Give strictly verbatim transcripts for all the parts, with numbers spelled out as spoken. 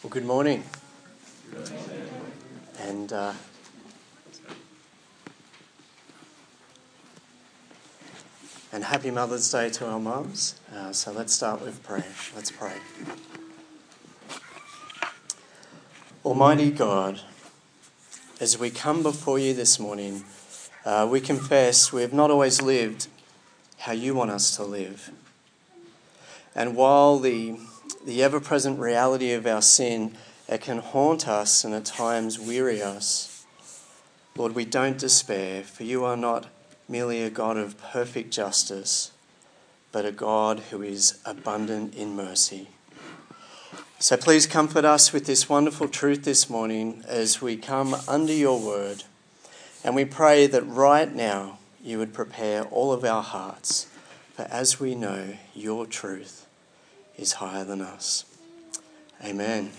Well, good morning. And uh, and happy Mother's Day to our mums. Uh, so let's start with prayer. Let's pray. Almighty God, as we come before you this morning, uh, we confess we have not always lived how you want us to live. And while the the ever-present reality of our sin, it can haunt us and at times weary us, Lord, we don't despair, for you are not merely a God of perfect justice, but a God who is abundant in mercy. So please comfort us with this wonderful truth this morning as we come under your word, and we pray that right now you would prepare all of our hearts, for as we know, your truth is higher than us. Amen.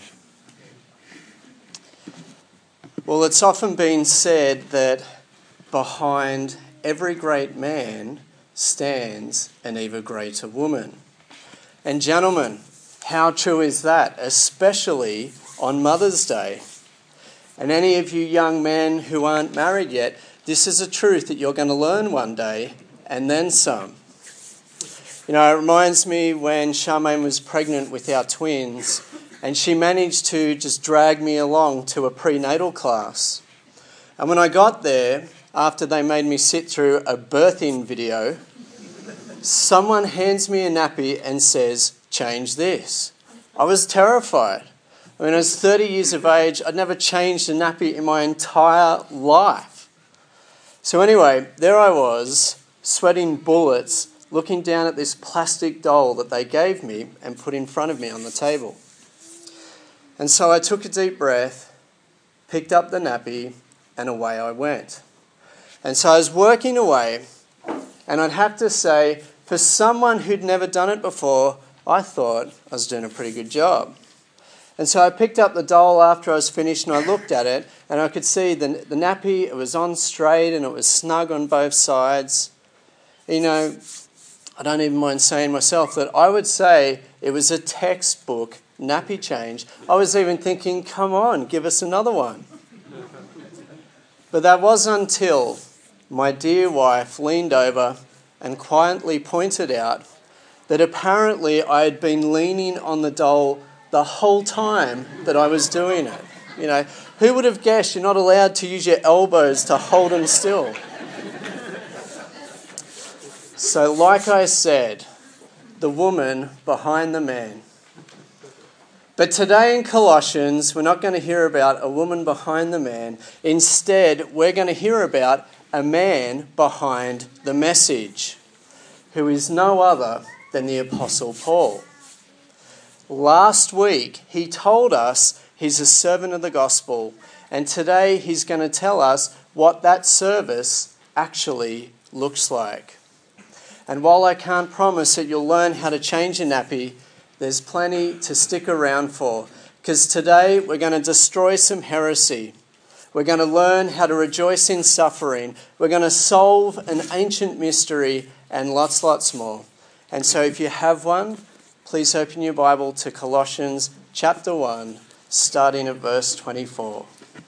Well, it's often been said that behind every great man stands an even greater woman. And gentlemen, how true is that, especially on Mother's Day? And any of you young men who aren't married yet, this is a truth that you're going to learn one day, and then some. You know, it reminds me when Charmaine was pregnant with our twins, and she managed to just drag me along to a prenatal class. And when I got there, after they made me sit through a birthing video, someone hands me a nappy and says, "Change this." I was terrified. I mean, I was thirty years of age. I'd never changed a nappy in my entire life. So anyway, there I was, sweating bullets, looking down at this plastic doll that they gave me and put in front of me on the table. And so I took a deep breath, picked up the nappy, and away I went. And so I was working away, and I'd have to say, for someone who'd never done it before, I thought I was doing a pretty good job. And so I picked up the doll after I was finished, and I looked at it, and I could see the, the nappy, it was on straight, and it was snug on both sides. You know, I don't even mind saying myself that I would say it was a textbook nappy change. I was even thinking, come on, give us another one. But that was until my dear wife leaned over and quietly pointed out that apparently I had been leaning on the doll the whole time that I was doing it. You know, who would have guessed you're not allowed to use your elbows to hold them still? So like I said, the woman behind the man. But today in Colossians, we're not going to hear about a woman behind the man. Instead, we're going to hear about a man behind the message, who is no other than the Apostle Paul. Last week, he told us he's a servant of the gospel, and today he's going to tell us what that service actually looks like. And while I can't promise that you'll learn how to change a nappy, there's plenty to stick around for, because today we're going to destroy some heresy. We're going to learn how to rejoice in suffering. We're going to solve an ancient mystery and lots, lots more. And so if you have one, please open your Bible to Colossians chapter one, starting at verse twenty-four.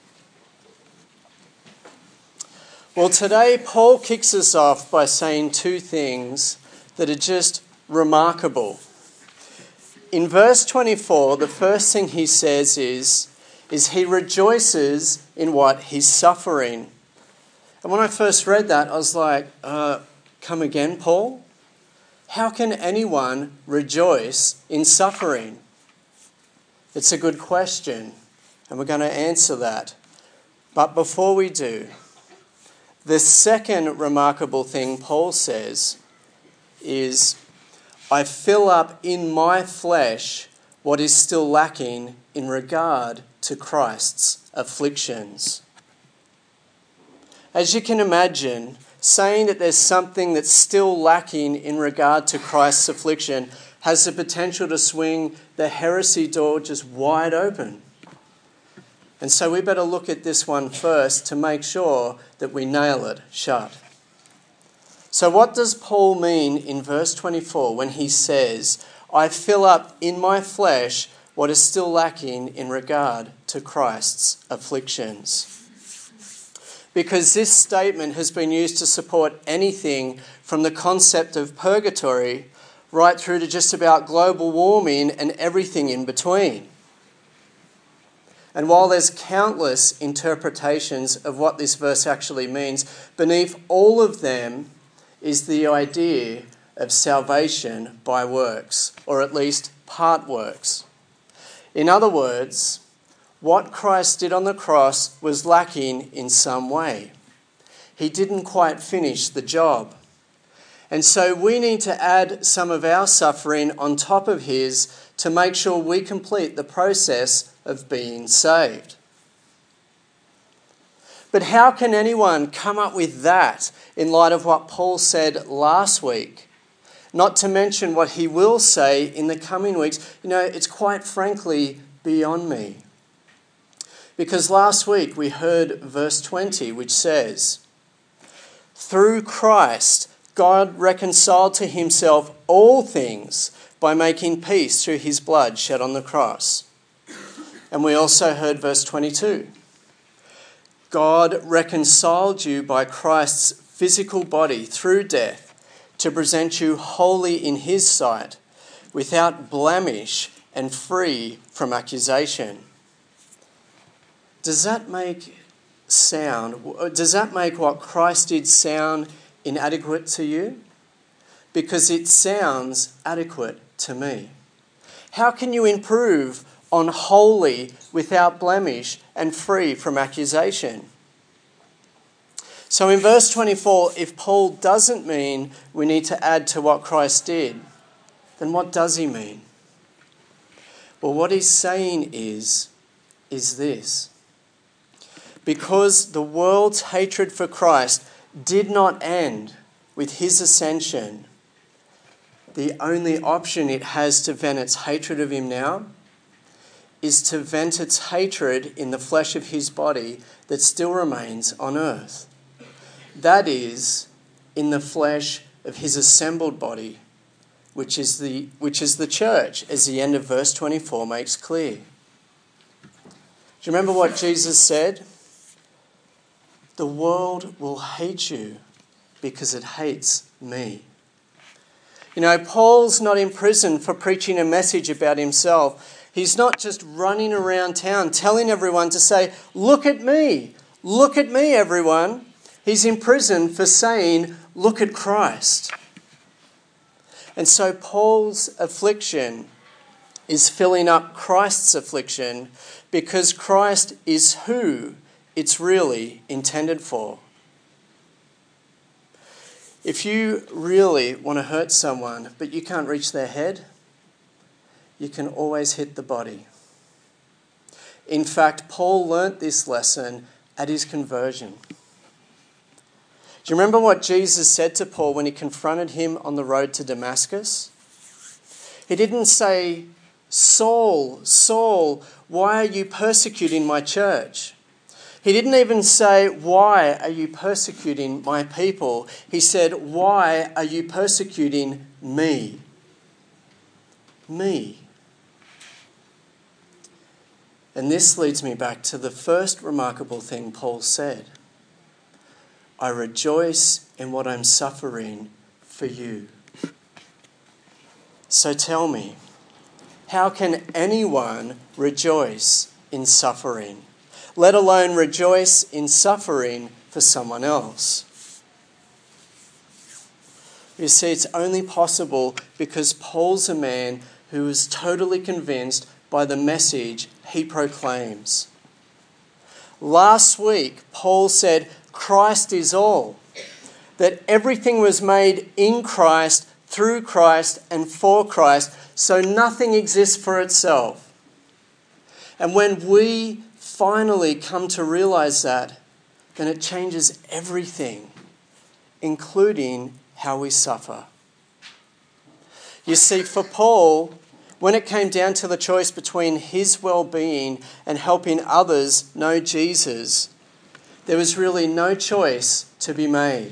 Well, today Paul kicks us off by saying two things that are just remarkable. In verse twenty-four, the first thing he says is, is he rejoices in what he's suffering. And when I first read that, I was like, uh, come again, Paul? How can anyone rejoice in suffering? It's a good question, and we're going to answer that. But before we do, the second remarkable thing Paul says is, I fill up in my flesh what is still lacking in regard to Christ's afflictions. As you can imagine, saying that there's something that's still lacking in regard to Christ's affliction has the potential to swing the heresy door just wide open. And so we better look at this one first to make sure that we nail it shut. So what does Paul mean in verse twenty-four when he says, I fill up in my flesh what is still lacking in regard to Christ's afflictions. Because this statement has been used to support anything from the concept of purgatory right through to just about global warming and everything in between. And while there's countless interpretations of what this verse actually means, beneath all of them is the idea of salvation by works, or at least part works. In other words, what Christ did on the cross was lacking in some way. He didn't quite finish the job. And so we need to add some of our suffering on top of his to make sure we complete the process of being saved. But how can anyone come up with that in light of what Paul said last week? Not to mention what he will say in the coming weeks. You know, it's quite frankly beyond me. Because last week we heard verse twenty, which says, "Through Christ, God reconciled to himself all things by making peace through his blood shed on the cross." And we also heard verse twenty-two. "God reconciled you by Christ's physical body through death to present you holy in his sight, without blemish and free from accusation." Does that make sound, does that make what Christ did sound inadequate to you? Because it sounds adequate to me. How can you improve on holy, without blemish, and free from accusation? So in verse twenty-four, if Paul doesn't mean we need to add to what Christ did, then what does he mean? Well, what he's saying is, is this. Because the world's hatred for Christ did not end with his ascension, the only option it has to vent its hatred of him now is to vent its hatred in the flesh of his body that still remains on earth. That is, in the flesh of his assembled body, which is the which is the church, as the end of verse twenty-four makes clear. Do you remember what Jesus said? The world will hate you because it hates me. You know, Paul's not in prison for preaching a message about himself. He's not just running around town telling everyone to say, "Look at me, look at me, everyone." He's in prison for saying, "Look at Christ." And so Paul's affliction is filling up Christ's affliction because Christ is who it's really intended for. If you really want to hurt someone but you can't reach their head, you can always hit the body. In fact, Paul learnt this lesson at his conversion. Do you remember what Jesus said to Paul when he confronted him on the road to Damascus? He didn't say, "Saul, Saul, why are you persecuting my church?" He didn't even say, "Why are you persecuting my people?" He said, "Why are you persecuting me?" Me. And this leads me back to the first remarkable thing Paul said. I rejoice in what I'm suffering for you. So tell me, how can anyone rejoice in suffering, let alone rejoice in suffering for someone else? You see, it's only possible because Paul's a man who is totally convinced by the message he proclaims. Last week, Paul said, Christ is all, that everything was made in Christ, through Christ, and for Christ, so nothing exists for itself. And when we finally come to realize that, then it changes everything, including how we suffer. You see, for Paul, when it came down to the choice between his well-being and helping others know Jesus, there was really no choice to be made.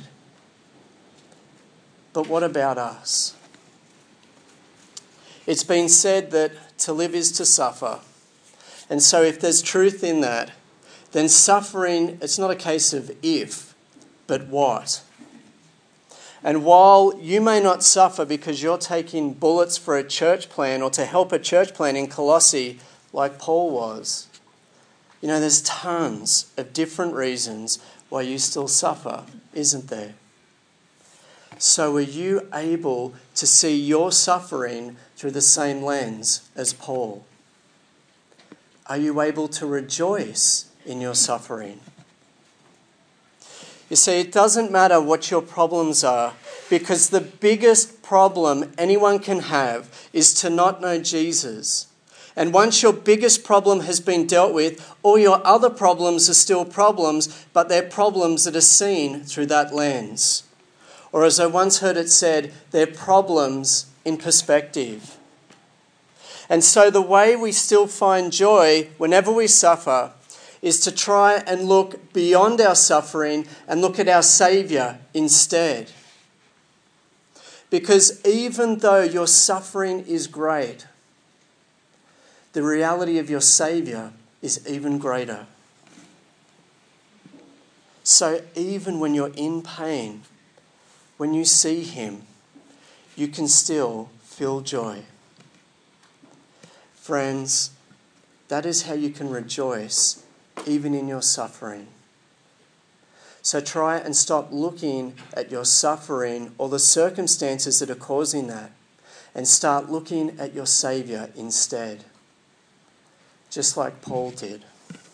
But what about us? It's been said that to live is to suffer. And so if there's truth in that, then suffering, it's not a case of if, but what. And while you may not suffer because you're taking bullets for a church plan or to help a church plan in Colossae like Paul was, you know, there's tons of different reasons why you still suffer, isn't there? So are you able to see your suffering through the same lens as Paul? Are you able to rejoice in your suffering? You see, it doesn't matter what your problems are, because the biggest problem anyone can have is to not know Jesus. And once your biggest problem has been dealt with, all your other problems are still problems, but they're problems that are seen through that lens. Or as I once heard it said, they're problems in perspective. And so the way we still find joy whenever we suffer is to try and look beyond our suffering and look at our Saviour instead. Because even though your suffering is great, the reality of your Saviour is even greater. So even when you're in pain, when you see him, you can still feel joy. Friends, that is how you can rejoice even in your suffering. So try and stop looking at your suffering or the circumstances that are causing that, and start looking at your Saviour instead, just like Paul did.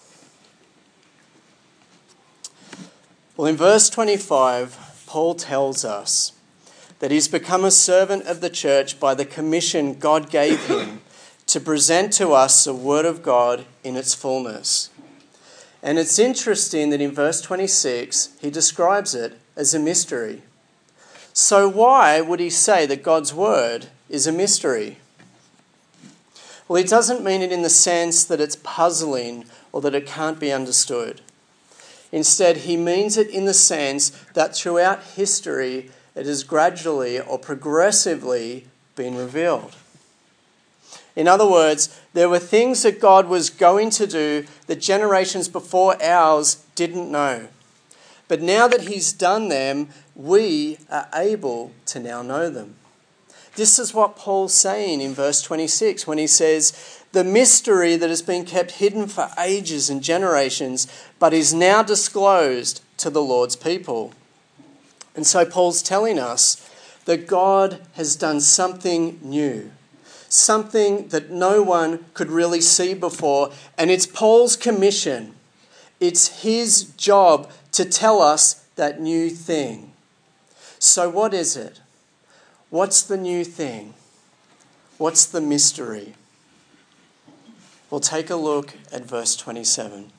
Well, in verse twenty-five, Paul tells us that he's become a servant of the church by the commission God gave him to present to us the word of God in its fullness. And it's interesting that in verse twenty-six, he describes it as a mystery. So why would he say that God's word is a mystery? Well, he doesn't mean it in the sense that it's puzzling or that it can't be understood. Instead, he means it in the sense that throughout history, it has gradually or progressively been revealed. In other words, there were things that God was going to do that generations before ours didn't know. But now that he's done them, we are able to now know them. This is what Paul's saying in verse twenty-six when he says, the mystery that has been kept hidden for ages and generations, but is now disclosed to the Lord's people. And so Paul's telling us that God has done something new, something that no one could really see before. And it's Paul's commission. It's his job to tell us that new thing. So what is it? What's the new thing? What's the mystery? We'll take a look at verse twenty-seven.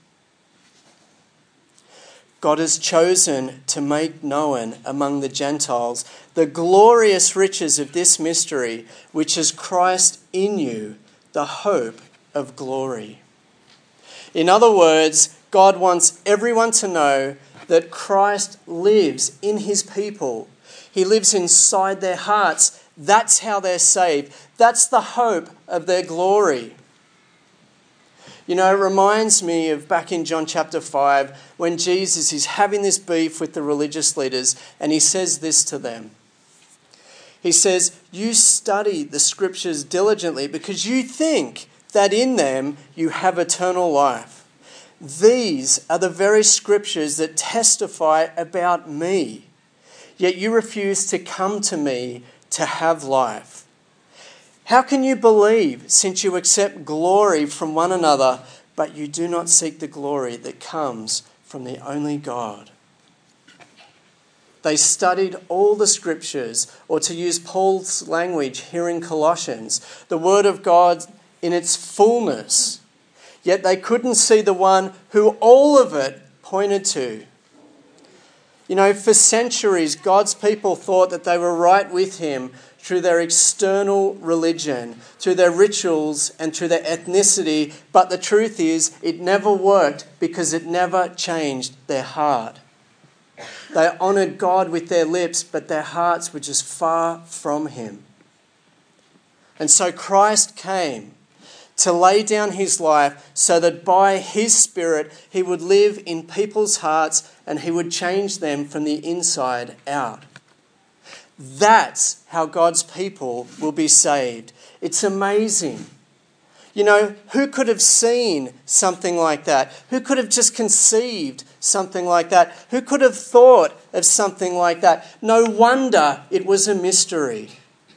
God has chosen to make known among the Gentiles the glorious riches of this mystery, which is Christ in you, the hope of glory. In other words, God wants everyone to know that Christ lives in his people. He lives inside their hearts. That's how they're saved. That's the hope of their glory. You know, it reminds me of back in John chapter five when Jesus is having this beef with the religious leaders and he says this to them. He says, you study the scriptures diligently because you think that in them you have eternal life. These are the very scriptures that testify about me, yet you refuse to come to me to have life. How can you believe since you accept glory from one another, but you do not seek the glory that comes from the only God? They studied all the scriptures, or to use Paul's language here in Colossians, the word of God in its fullness, yet they couldn't see the one who all of it pointed to. You know, for centuries, God's people thought that they were right with him through their external religion, through their rituals and through their ethnicity. But the truth is, it never worked because it never changed their heart. They honoured God with their lips, but their hearts were just far from him. And so Christ came to lay down his life so that by his Spirit he would live in people's hearts and he would change them from the inside out. That's how God's people will be saved. It's amazing. You know, who could have seen something like that? Who could have just conceived something like that? Who could have thought of something like that? No wonder it was a mystery.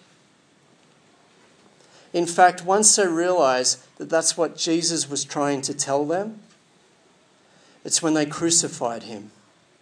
In fact, once they realised that that's what Jesus was trying to tell them, it's when they crucified him.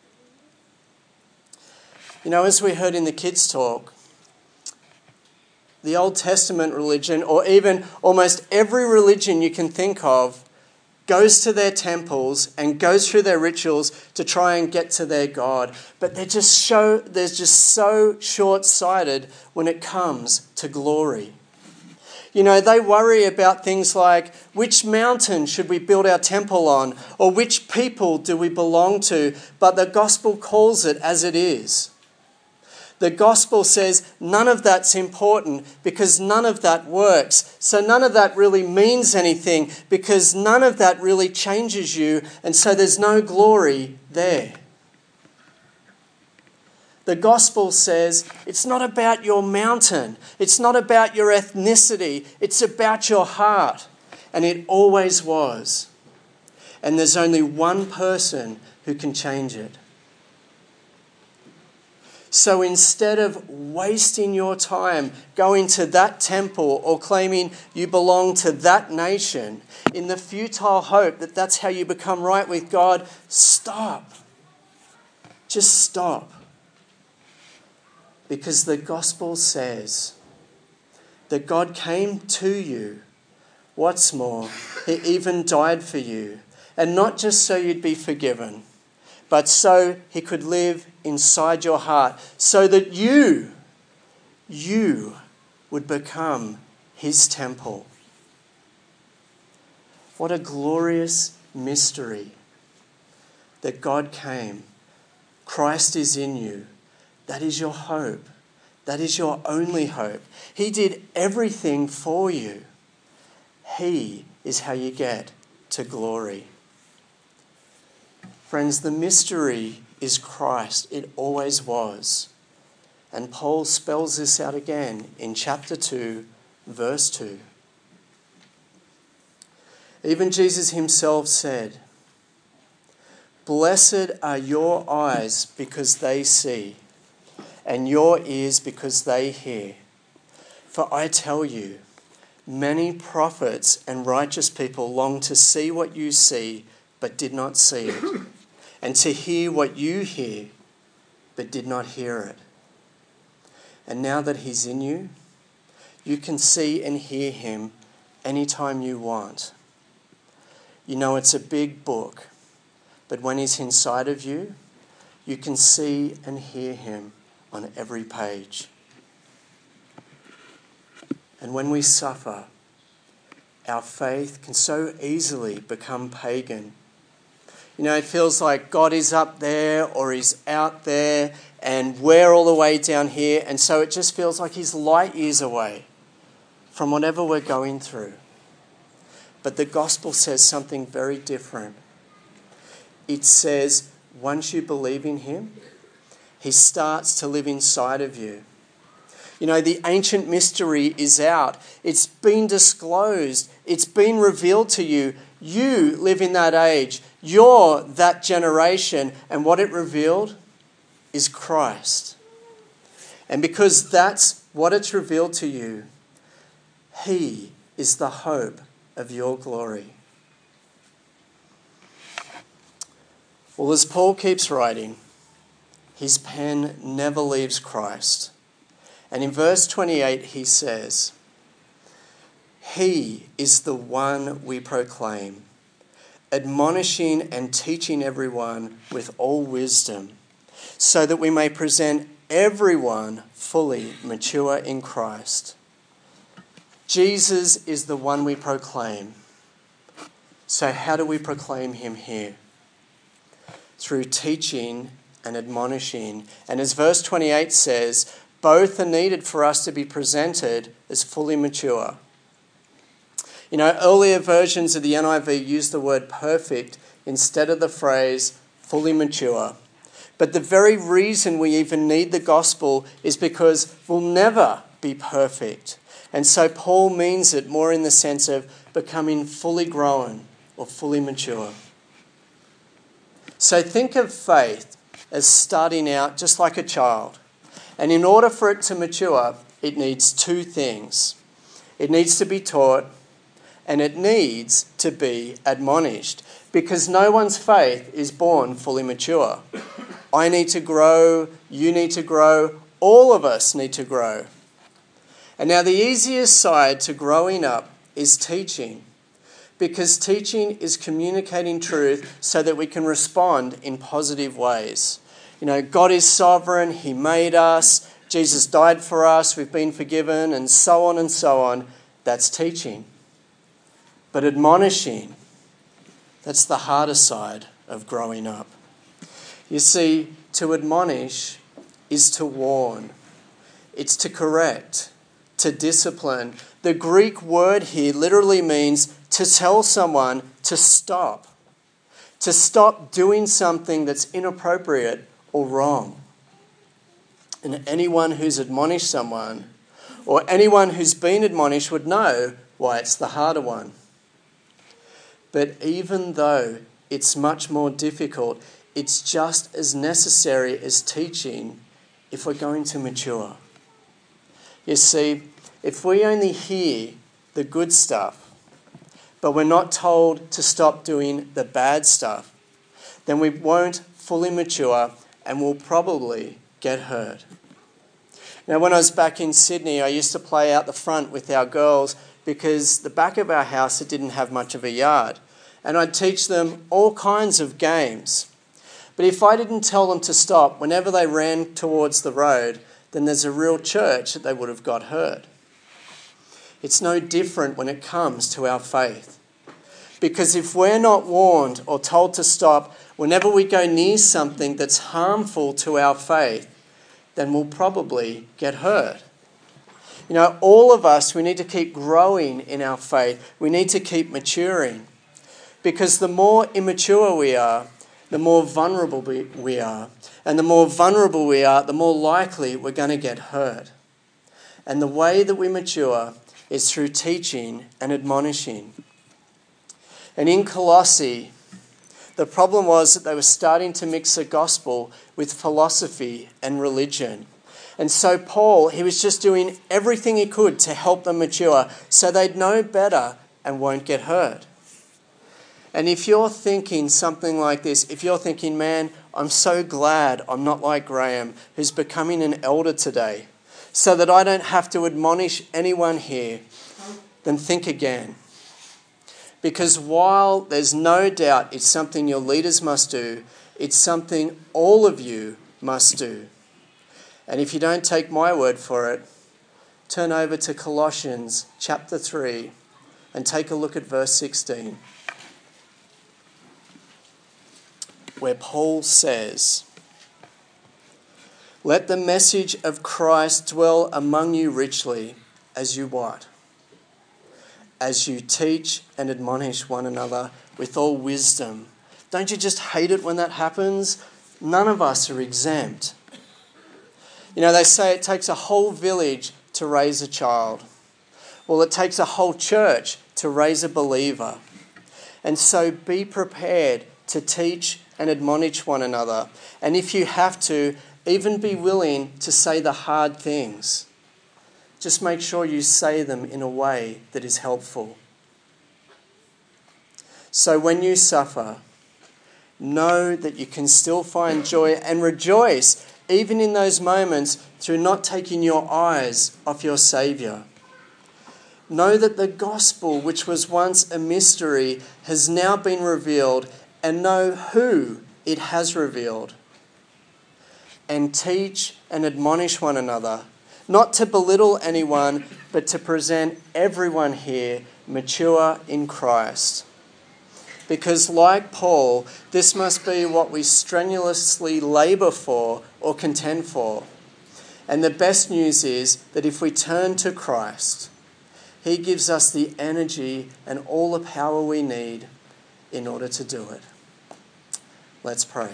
You know, as we heard in the kids' talk, the Old Testament religion, or even almost every religion you can think of, goes to their temples and goes through their rituals to try and get to their God. But they're just so, they're just so short-sighted when it comes to glory. You know, they worry about things like, which mountain should we build our temple on? Or which people do we belong to? But the gospel calls it as it is. The gospel says none of that's important because none of that works. So none of that really means anything because none of that really changes you. And so there's no glory there. The gospel says it's not about your mountain. It's not about your ethnicity. It's about your heart. And it always was. And there's only one person who can change it. So instead of wasting your time going to that temple or claiming you belong to that nation in the futile hope that that's how you become right with God, stop. Just stop. Because the gospel says that God came to you. What's more, he even died for you. And not just so you'd be forgiven, but so he could live inside your heart, so that you, you would become his temple. What a glorious mystery that God came. Christ is in you. That is your hope. That is your only hope. He did everything for you. He is how you get to glory. Friends, the mystery is Christ. It always was. And Paul spells this out again in chapter two, verse two. Even Jesus himself said, "Blessed are your eyes because they see, and your ears because they hear. For I tell you, many prophets and righteous people long to see what you see, but did not see it, and to hear what you hear, but did not hear it. And now that he's in you, you can see and hear him anytime you want. You know, it's a big book, but when he's inside of you, you can see and hear him on every page. And when we suffer, our faith can so easily become pagan. You know, it feels like God is up there or he's out there and we're all the way down here. And so it just feels like he's light years away from whatever we're going through. But the gospel says something very different. It says once you believe in him, he starts to live inside of you. You know, the ancient mystery is out. It's been disclosed. It's been revealed to you. You live in that age. You're that generation. And what it revealed is Christ. And because that's what it's revealed to you, he is the hope of your glory. Well, as Paul keeps writing, his pen never leaves Christ. And in verse twenty-eight, he says, "He is the one we proclaim, admonishing and teaching everyone with all wisdom, so that we may present everyone fully mature in Christ." Jesus is the one we proclaim. So how do we proclaim him here? Through teaching and admonishing. And as verse twenty-eight says, Both are needed for us to be presented as fully mature. You know, earlier versions of the N I V use the word perfect instead of the phrase fully mature. But the very reason we even need the gospel is because we'll never be perfect. And so Paul means it more in the sense of becoming fully grown or fully mature. So think of faith as starting out just like a child. And in order for it to mature, it needs two things. It needs to be taught, and it needs to be admonished, because no one's faith is born fully mature. I need to grow, you need to grow, all of us need to grow. And now the easiest side to growing up is teaching, because teaching is communicating truth so that we can respond in positive ways. You know, God is sovereign, he made us, Jesus died for us, we've been forgiven, and so on and so on. That's teaching. But admonishing, that's the harder side of growing up. You see, to admonish is to warn. It's to correct, to discipline. The Greek word here literally means to tell someone to stop. To stop doing something that's inappropriate or wrong. And anyone who's admonished someone, or anyone who's been admonished, would know why it's the harder one. But even though it's much more difficult, it's just as necessary as teaching if we're going to mature. You see, if we only hear the good stuff, but we're not told to stop doing the bad stuff, then we won't fully mature and will probably get hurt. Now, when I was back in Sydney, I used to play out the front with our girls because the back of our house, it didn't have much of a yard. And I'd teach them all kinds of games. But if I didn't tell them to stop whenever they ran towards the road, then there's a real church that they would have got hurt. It's no different when it comes to our faith. Because if we're not warned or told to stop whenever we go near something that's harmful to our faith, then we'll probably get hurt. You know, all of us, we need to keep growing in our faith. We need to keep maturing. Because the more immature we are, the more vulnerable we are. And the more vulnerable we are, the more likely we're going to get hurt. And the way that we mature is through teaching and admonishing. And in Colossae, the problem was that they were starting to mix the gospel with philosophy and religion. And so Paul, he was just doing everything he could to help them mature so they'd know better and won't get hurt. And if you're thinking something like this, if you're thinking, man, I'm so glad I'm not like Graham, who's becoming an elder today, so that I don't have to admonish anyone here, then think again. Because while there's no doubt it's something your leaders must do, it's something all of you must do. And if you don't take my word for it, turn over to Colossians chapter three and take a look at verse sixteen, where Paul says, "Let the message of Christ dwell among you richly, as you what? As you teach and admonish one another with all wisdom." Don't you just hate it when that happens? None of us are exempt. You know, they say it takes a whole village to raise a child. Well, it takes a whole church to raise a believer. And so be prepared to teach and admonish one another. And if you have to, even be willing to say the hard things. Just make sure you say them in a way that is helpful. So when you suffer, know that you can still find joy and rejoice, even in those moments, through not taking your eyes off your Saviour. Know that the gospel, which was once a mystery, has now been revealed, and know who it has revealed. And teach and admonish one another, not to belittle anyone, but to present everyone here mature in Christ. Because like Paul, this must be what we strenuously labour for or contend for. And the best news is that if we turn to Christ, he gives us the energy and all the power we need in order to do it. Let's pray.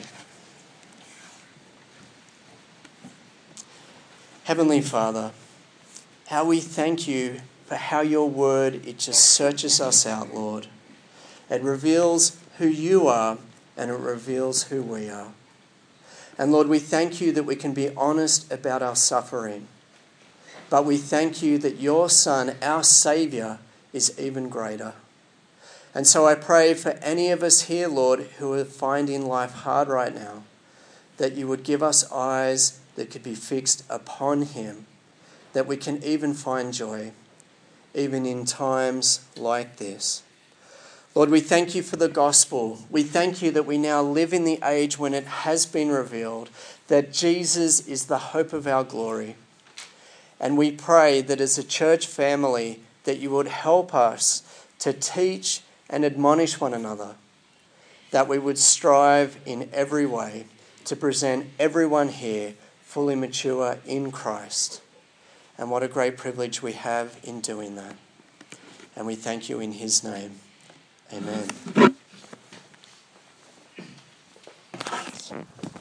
Heavenly Father, how we thank you for how your word, it just searches us out, Lord. It reveals who you are and it reveals who we are. And Lord, we thank you that we can be honest about our suffering. But we thank you that your Son, our Saviour, is even greater. And so I pray for any of us here, Lord, who are finding life hard right now, that you would give us eyes that could be fixed upon him, that we can even find joy, even in times like this. Lord, we thank you for the gospel. We thank you that we now live in the age when it has been revealed that Jesus is the hope of our glory. And we pray that as a church family, that you would help us to teach and admonish one another, that we would strive in every way to present everyone here fully mature in Christ. And what a great privilege we have in doing that. And we thank you in his name. Amen.